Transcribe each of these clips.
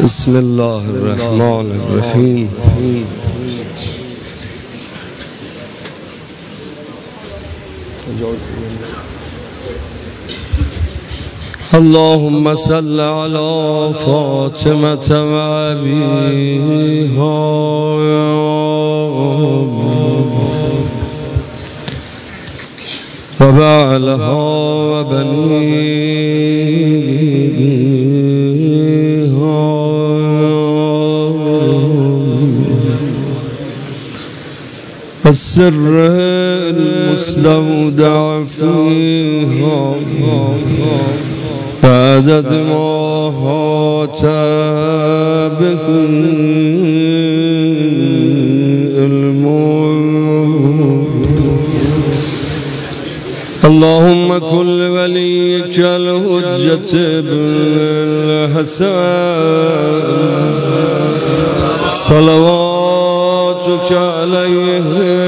بسم الله الرحمن الرحیم. اللهم صل على فاطمة وأبيها وبعلها وبنيها السر المستودع فيها بعدد ما هات به اللهم كل وليك الحجة بالحسن صلواتك عليه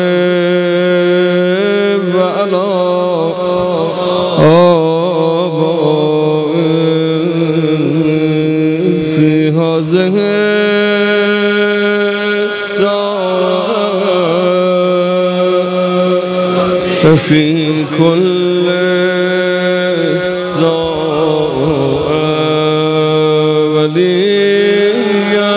وعلى آبائه في هذه الساعة في كل ساعة وليا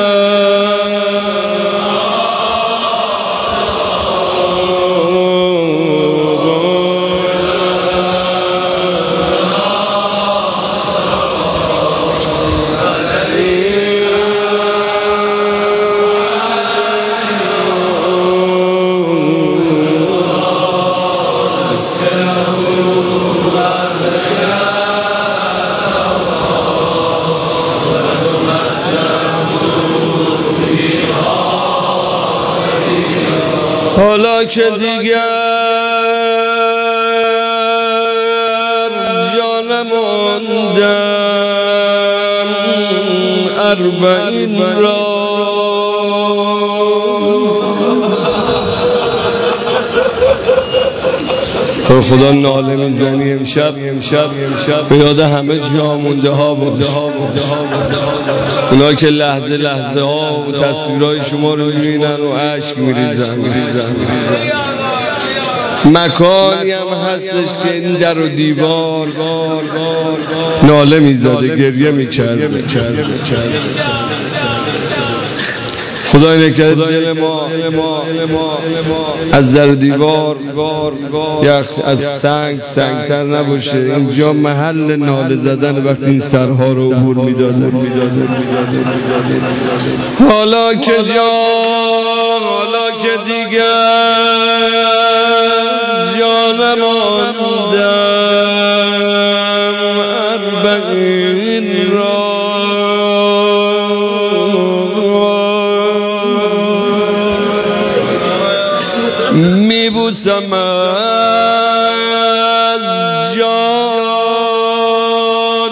حالا که دیگر جا نماندم اربعین را خدا ناله میزنی امشب به یاد همه جا مونده ها باش، اونا که لحظه لحظه ها و تصویرهای شما رو میبینن و اشک میریزن. مکانی هم هستش که این در و دیوار ناله میزده، گریه میکرده. خدا نکرده دل ما از در و دیوار از سنگتر نباشه. اینجا محل ناله زدن وقتی این سرها رو عبور میداده. حالا که دیگر جا نماندم اربعین را میبوسم از جان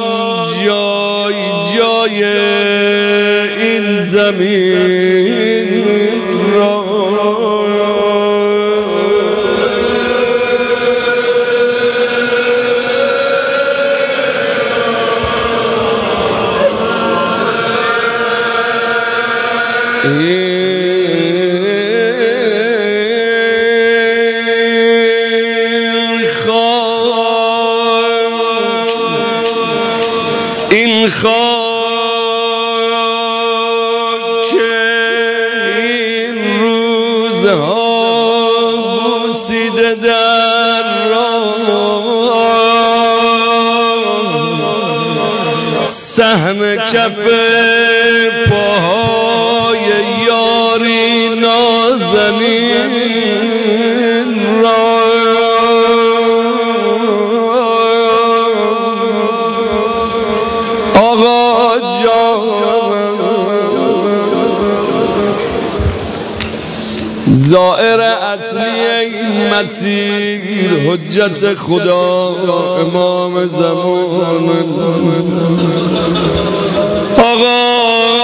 جای این زمین را. این خاک این روزها بوسیده در راه صحن کف پاهای یاری نازنین را. آقا جان زائر اصلی این مسیر حجت خدا امام زمان. آقا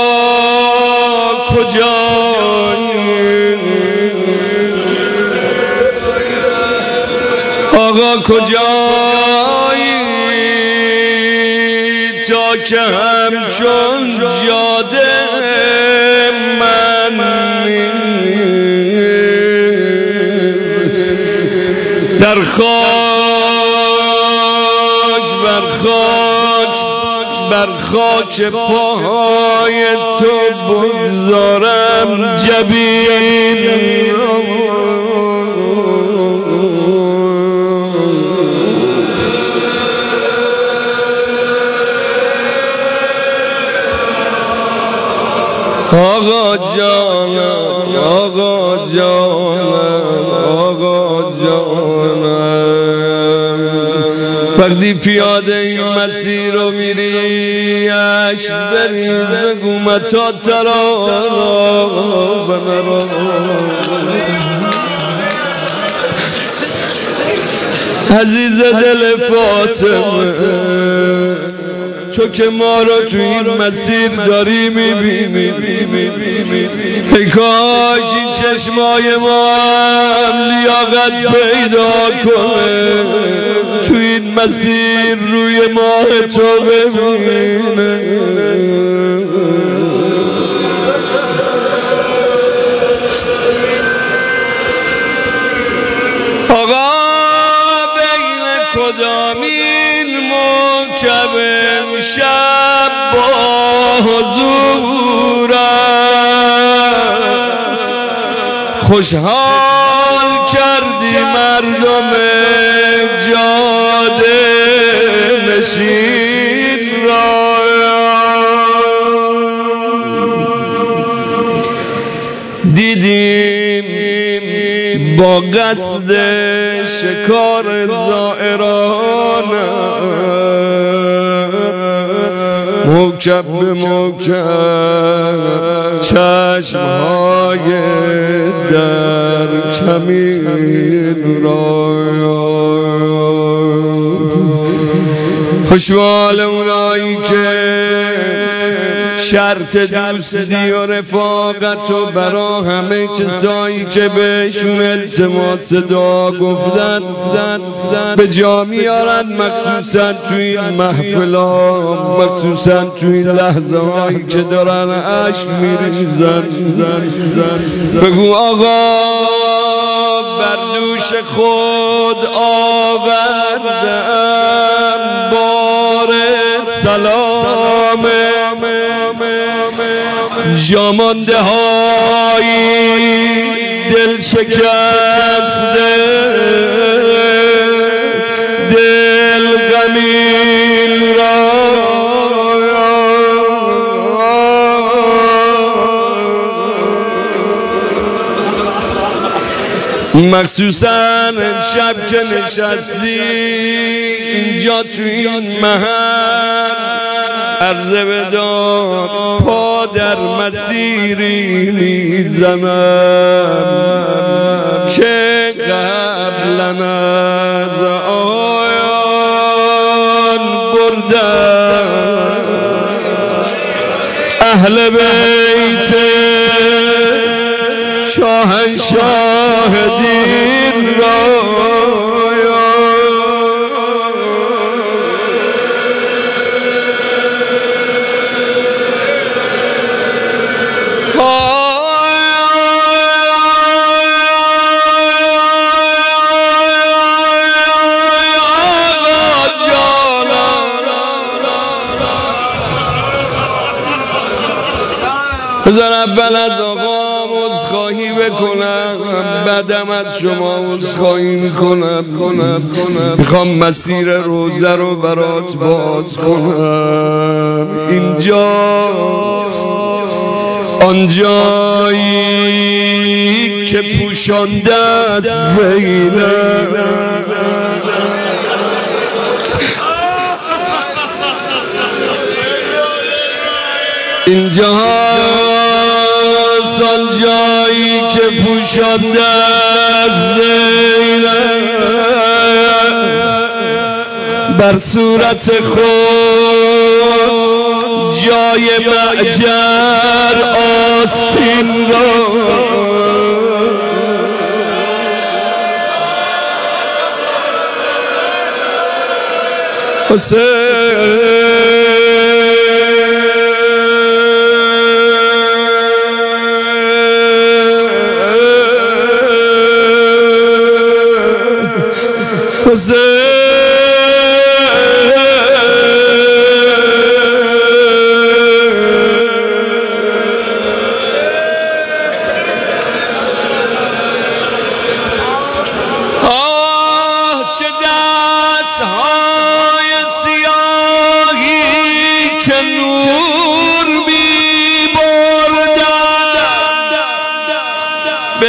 کجایی؟ آقا کجایی تا که همچون جاده بر خاک پاهای تو بگذارم جبین آقا جانم آقا جانم آقا جانم وقتی پیاده این مسیر رو میری عشق بریز بگو متا ترا بنرا عزیز دل فاطمه تو که ما رو تو این مسیر داری میبینی ای کاش این چشمای ما هم لیاقت پیدا کنه تو این مسیر روی ماه تو ببینه آقا بین کدامین موکب امشب با حضورت خوشحال کردی مردم جاده نشین را دیدیم با قصد شکار زائران موکب به موکب چشمهای در کمین را خوشحال اونایی که شرط دوستی و رفاقت و برا همه کسایی که بهشون التماس دعا گفتن به جا میارن مخصوصا تو این محفلا مخصوصا تو این لحظه هایی که دارن عشق میریزن بگو آقا بر دوش خود آوردم بار سلام جامانده های دل شکسته دل غمین را مخصوصا امشب که نشستی اینجا تو این محل عرضه بدار پا در مسیری میزنم که قبلا از آیان بردم اهل بیت شاهنشاه دین را بذار اول از آقا عذرخواهی بکنم بعدم از شما عذرخواهی میکنم میخوام مسیر روزه رو برات باز کنم اینجا آنجایی که پوشانده است زینب اینجا آنجایی که پوشانده است زینب بر صورت خود جای معجر آستین را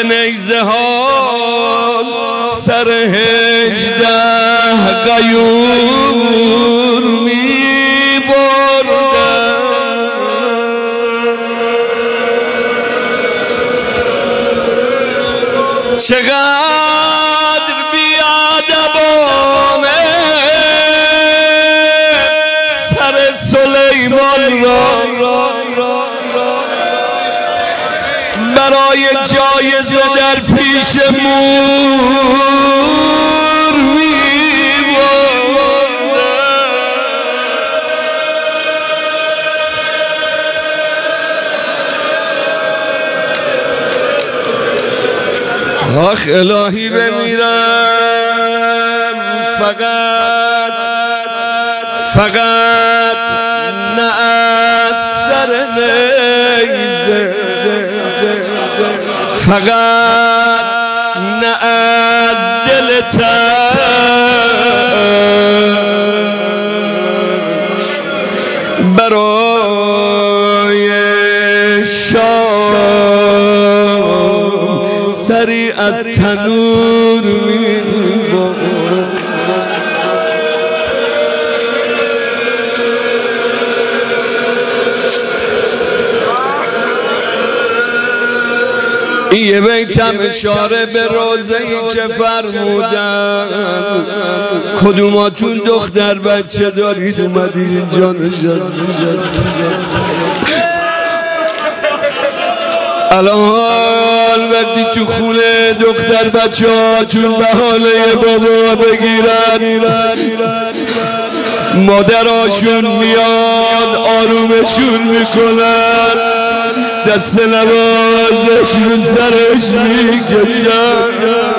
به نیزه ها سر 18 غیور می بردن. چقدر بیادبانه سر سلیمان را برای جایزه در پیش مور می‌بردند. آخ الهی بمیرم فقط نه از سر نیزه، فقط نه از دل تنگ برای شام سری از تنور می‌برد. این یه بیتم اشاره به روزه‌ای که فرمودن کدوماتون دختر بچه دارید اومدید اینجا نشستید. الان وقتی تو خونه دختر بچه هاتون به حاله بابا بگیرن مادراشون میاد آرومشون میکنن دست نوازش رو سرش میکشن.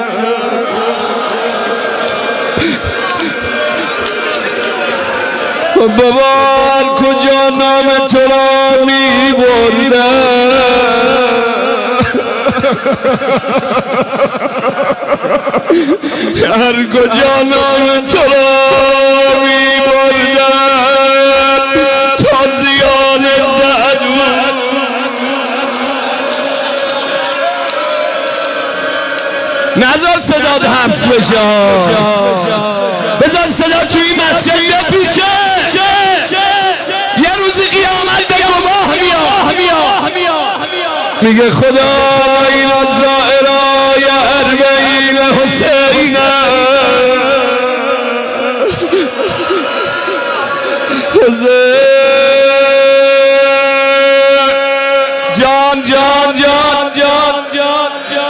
بابا کجا نام تو را میبردن هر کجا نام تو را میبردن تا زیاد زدون نذار صدات حبس بشه بذار صدا توی این مسجد بپیشه. یه روزی قیامت به گواه میاد میگه خدا اینا زائرای اربعین حسین جان جان جان جان جان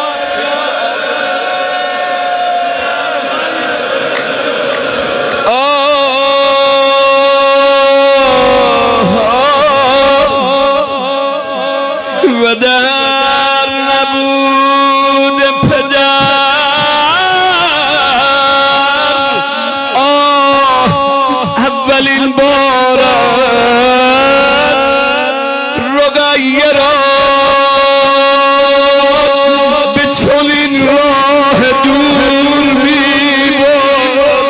و در نبود پدر اولین بار رقیه را به چنین راه دور می‌برد.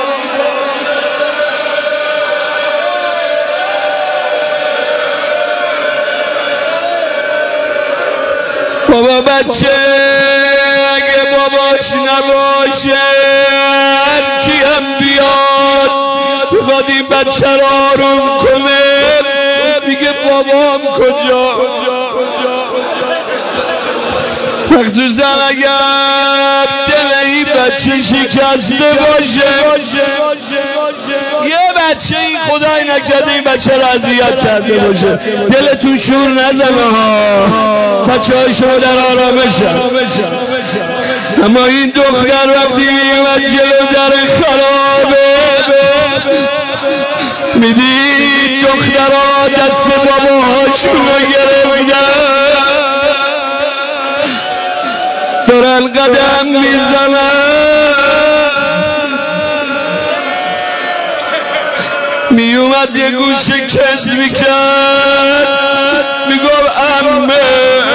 بابا بچه اگه باباش نباشه هر کی هم بیاد بخواد این بچه را آروم کنه میگه بابام کجا. مخصوصا اگر دل این بچه شکسته باشه. یه بچه این خدای نکرده این بچه را اذیت کرده باشه دلتون شور نزنه ها بچه های شما در آرامشن. اما این دختر وقتی میومد جلو در خرابه میدید دخترها دست باباهاشون رو گرفتن دارن قدم میزنن. میومد یه گوشه کش میکرد میگفت عمه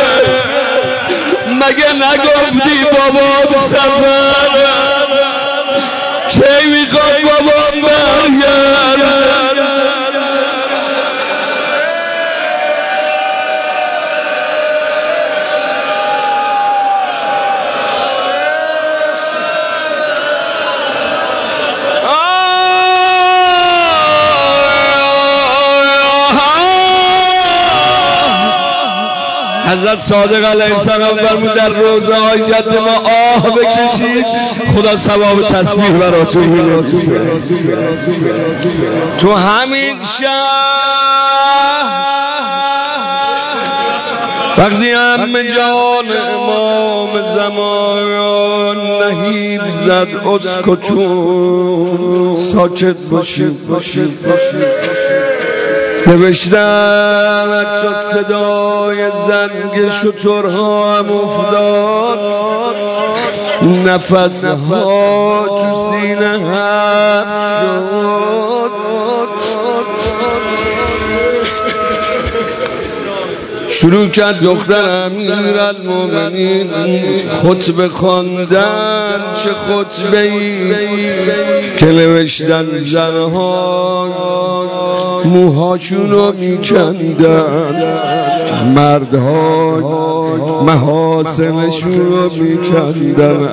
مگه نگفتی بابام سفر کی میخواد بابام برگرد. حضرت صادق علیه السلام فرمود در روزه های جد ما آه بکشید خدا ثواب تسبیح براتون می‌نویسه. تو همین شهر وقتی همه جان امام زمان نهیب زد اسکتون ساکت باشید نوشتن حتی صدای زنگ شترها هم افتاد نفسها تو سینه حبس شد شروع کرد دختر امیرالمومنین خطبه خواندن چه خطبه‌ای که نوشتن زنها موهاشونو میکندن مردها محاسنشونو میکندن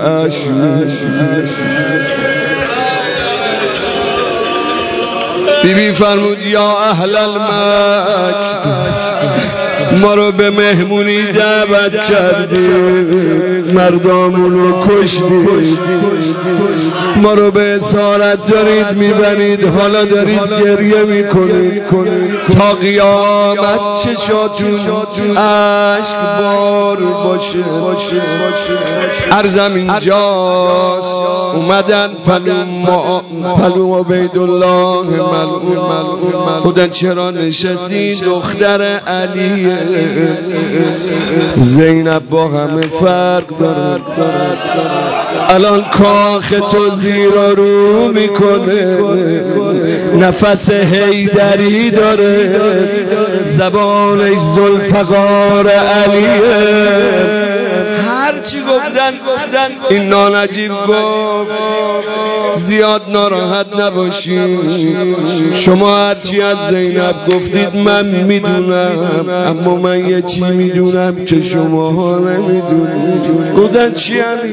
بیبی فرمود یا اهل المکر ما رو به مهمونی دعوت کردید مردامونو کشتید ما رو به اسارت دارید میبرید حالا دارید گریه میکنید تا قیامت چشاتون عشق بار باشه عرضم اینجاست اومدن پلو عبیدالله ملعون بودن چرا نشستی دختر علی زینب با همه فرق داره الان کاخ تو زیر و رو میکنه نفس حیدری داره زبانش ذوالفقار علیه هرچی گفتن این نانجیب گفت زیاد ناراحت نباشید شما هرچی از زینب گفتید من میدونم اما من یه چی میدونم که شما نمیدونید گفتن چی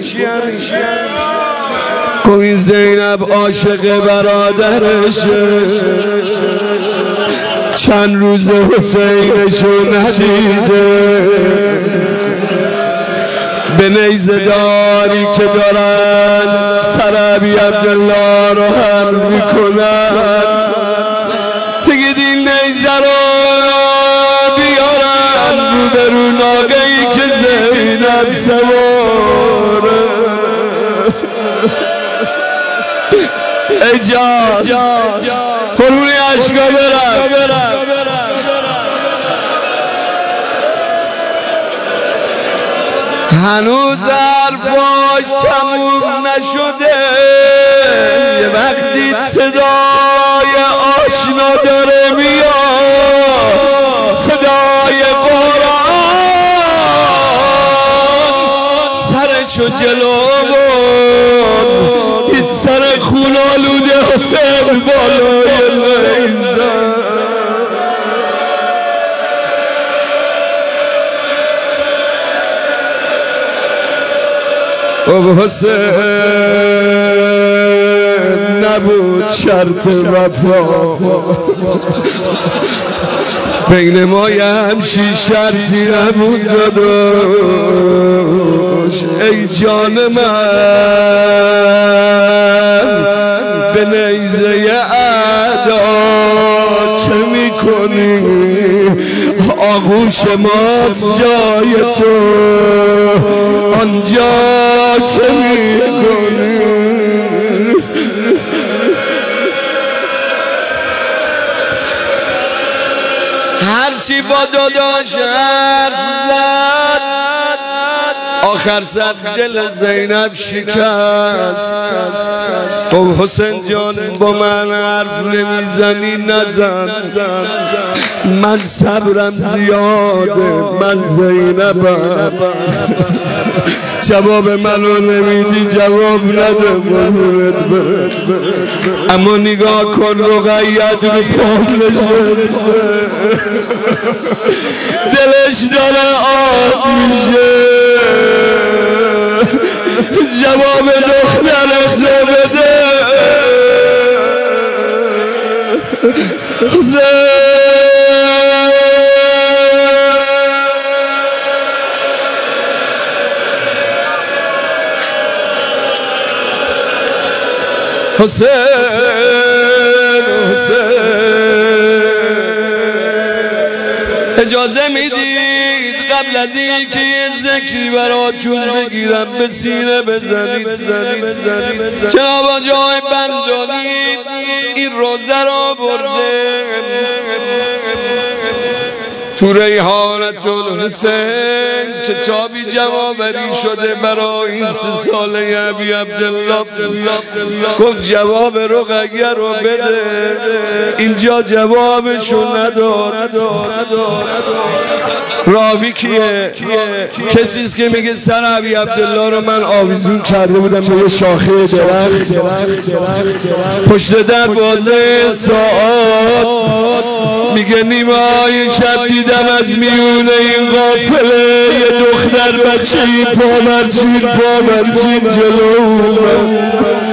این زینب عاشق برادرشه چند روز حسینشو ندیده به نیزه داری که دارن سر ابی عبدالله رو حل میکنن بگید این نیزه رو بیارن رو به رو ناقه‌ای که زینب سواره ای جان قربونی عشقا برم هنوز حرفاش تموم نشده یه وقتی صدای آشنا داره میاد صدای قرآن سرشو جلو بود هیچ سر خون آلوده حسین بالای نیزه او حسین نبود شرط وفا بین ما یه همچین شرطی نبود داداش ای جان من به نیزه اعدا چه میکنی آغوش ماست جای تو آنجا چه میکنی هرچی با داداش حرف زد آخر سر دل زینب شکست او حسین جان با من حرف نمیزنی نزن من صبرم زیاده من زینبم جواب منو نمیدی جواب نده قربونت برم اما نگاه کن رقیت رو پام نشسته دلش داره آب میشه جواب دخترت رو بده حسین اجازه میدید قبل از این که یه ذکری براتون بگیرم به سینه بزنید. جناب حاجی بندانی این روزه را برده تو ریحانة الحسین کتابی جوابری شده برای این 3 ساله ابی عبدالله. گفت جواب رقیه رو بده. اینجا جوابشو نداد. راوی کیه؟ کسیست که میگه سر ابی عبدالله رو من آویزون کرده بودم به یه شاخه درخت، پشت دروازه ساعات. میگه نیمه‌های شب دیدم از میونه این قافله یه دختر بچه‌ای پامرچین جلو اومد.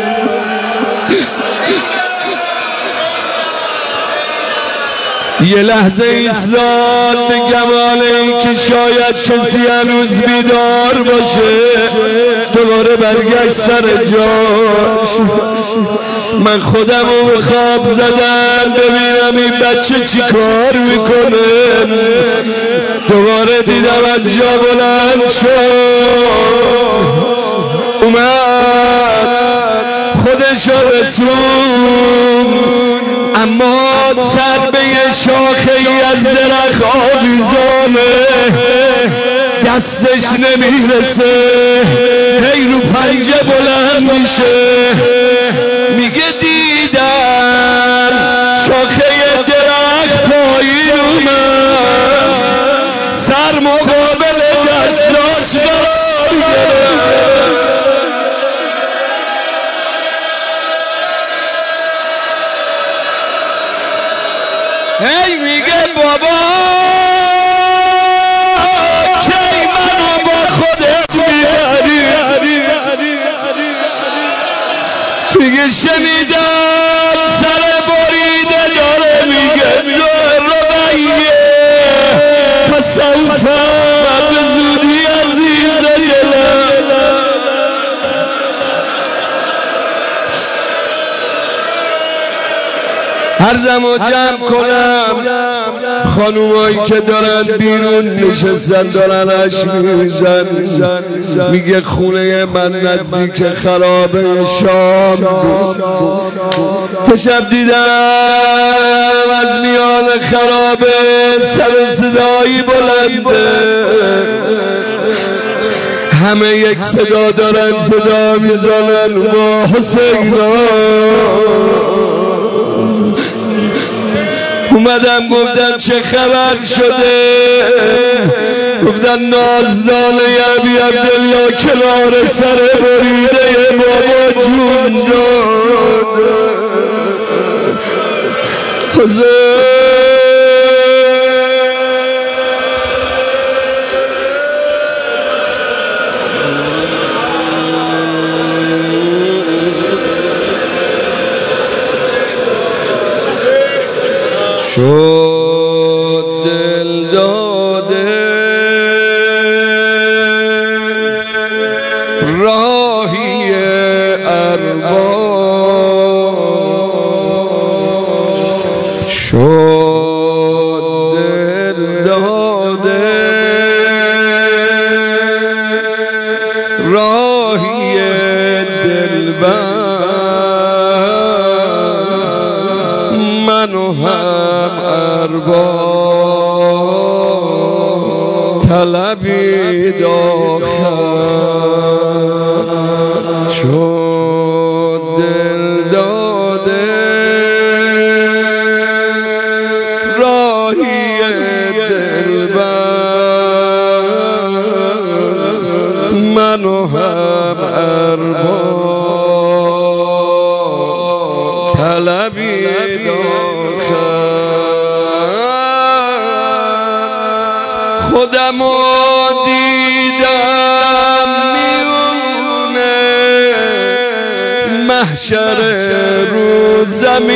یه لحظه ایستاد به گمان این که شاید کسی هنوز بیدار باشه. دوباره برگشت سر جاش. من خودم رو به خواب زدم ببینم این بچه چی کار میکنه. دوباره دیدم از جا بلند شد، اومد خودشو رسون، اما سر به یه شاخه ای از درخت آویزانه، دستش نمیرسه، هی رو پنجه بلند میشه. میگه دیدم شاخه درخت پایین اومد، سر مقابل دستاش قرار گرفت. هی میگه بابا کی منو با خودت میبری. میگه شنیدم سر بریده داره میگه رقیه فسوف به زودی عزیز دلم. عرضم و جمع کنم خانومایی که دارن بیرون نشستن دارن اشک میریزن. میگه خونه من نزدیک خرابه شام بود. شب دیدم از میان خرابه سر صدایی بلنده، همه یک صدا دارن صدا میزنن با حسینا. اومدم گفتم چه خبر شده؟ گفتن نازدانه ابی عبدالله کنار سر بریده بابا جون داد. شد دل داده راهی ارباب، شد دل داده راهی دلبر، منو هم ارباب طلبی داخل. شد دل داده راهی دلبر، منو هم ارباب طلبی خودمو دیدم میونه محشر رو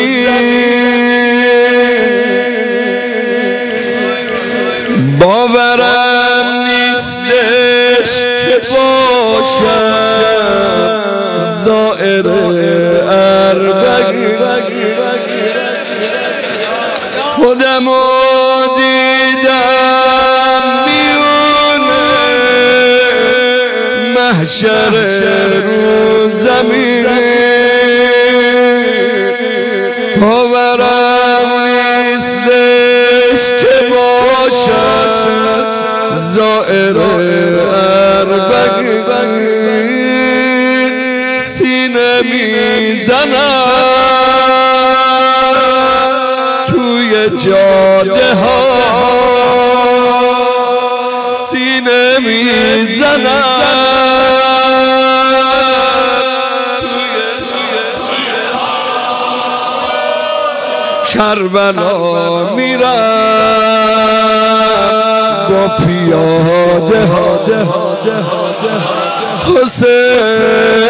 زمین، باورم نیستش که باشم زائر خودمو دیدم میونه محشر رو زمین باورم نیستش که باشم زائر اربعین سینه میزنم توی جاده ها سینه میزنم کربلا میرم با پیاده ها حسین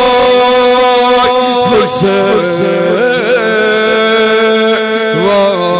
حسین